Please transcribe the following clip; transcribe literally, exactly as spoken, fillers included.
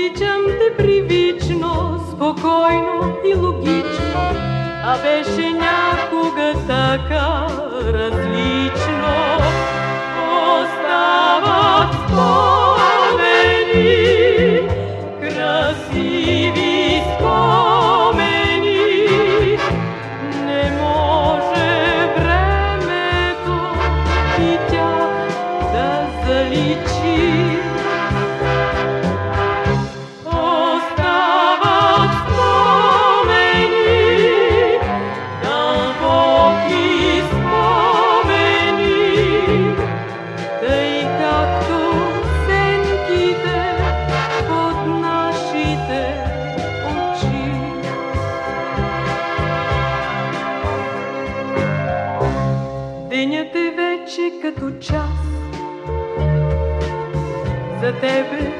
Обичам те привично, спокойно и логично, а беше някога така различно. Остават спомени, красиви спомени, не може времето и тях да заличи. Денят е вече като час, за тебе